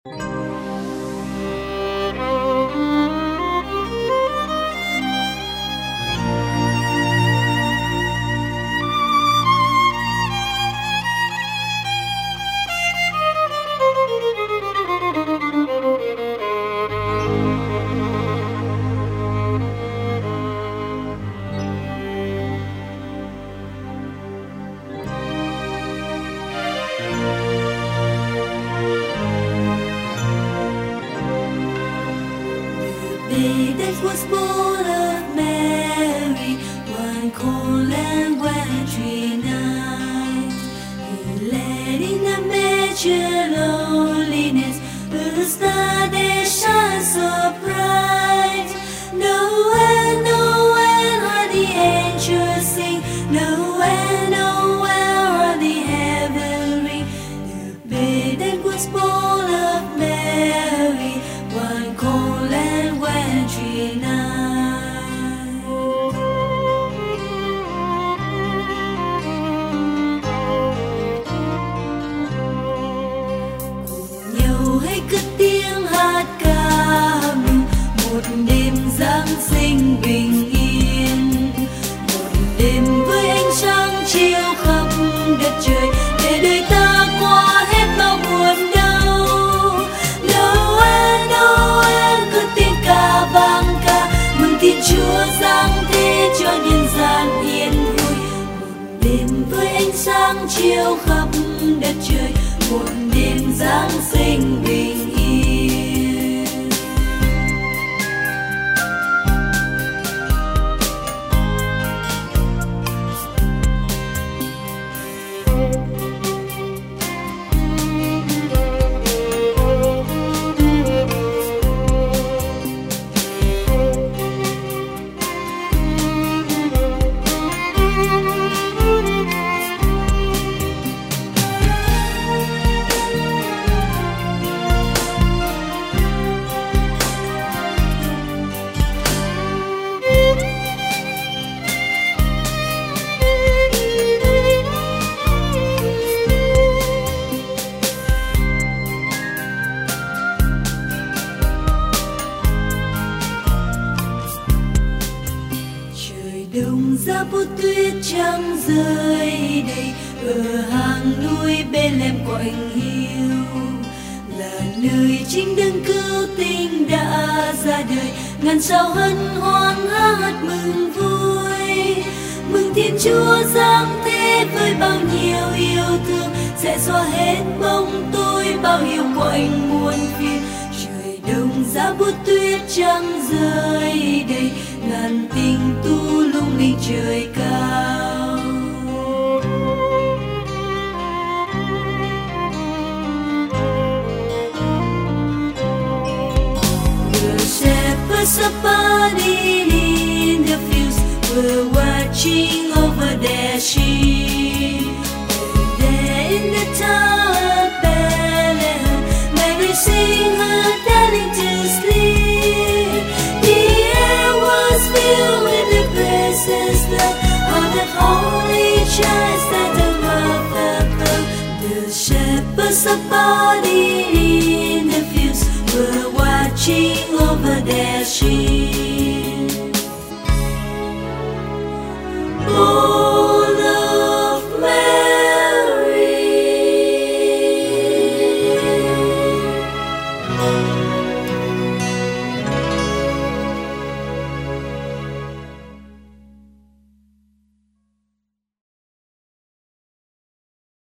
Day that was born of Mary, one cold and wintry night, He led in a manger loneliness, a star that shines so bright. Nowhere, nowhere are the angels sing, nowhere, nowhere are the heaven ring. The babe that was born of Mary, one cold and wintry night. Cùng nhau hãy cất tiếng hát ca mừng một đêm Giáng sinh bình yên, một đêm với ánh sáng chiếu khắp đất trời, để đời ta qua hết bao buồn đau. Noel, Noel, cất tiếng ca vang ca mừng Thiên Chúa giáng thế cho nhân gian yên vui. Một đêm với ánh sáng chiếu khắp đất trời, một đêm Giáng sinh bình yên. Đông ra bút tuyết trắng rơi đầy, ở hang núi bên lem quạnh hiu là nơi chính đấng cứu tinh đã ra đời. Ngàn sao hân hoan hát mừng vui, mừng Thiên Chúa giáng thế với bao nhiêu yêu thương, sẽ xóa hết bóng tối bao hiu quạnh muôn phiền. Trời đông ra bút tuyết trắng rơi đầy, ngàn tình tu lung linh trời cao. The shepherds abiding in the fields were watching over their sheep. There in the tower of Bethlehem, Mary sing her darling to sleep. The air was filled with the precious love of the holy child standing above the throne. The shepherds abiding in the fields were watching over their sheep.